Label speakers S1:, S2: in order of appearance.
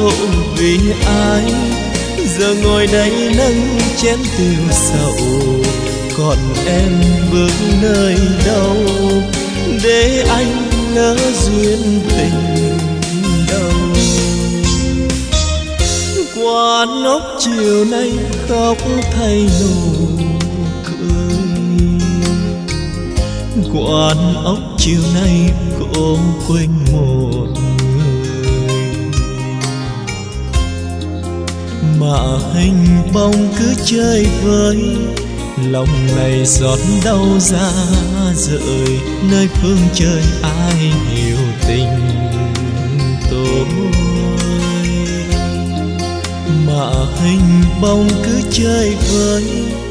S1: độ vì ai, giờ ngồi đây nâng chén tiêu sầu. Còn em bước nơi đâu để anh lỡ duyên tình đâu. Quán ốc chiều nay khóc thay nụ cười, quán ốc chiều nay cô quên một người, mà hình bóng cứ chơi với lòng này giọt đau ra rời. Nơi phương trời ai hiểu tình tôi, mà hình bóng cứ chơi với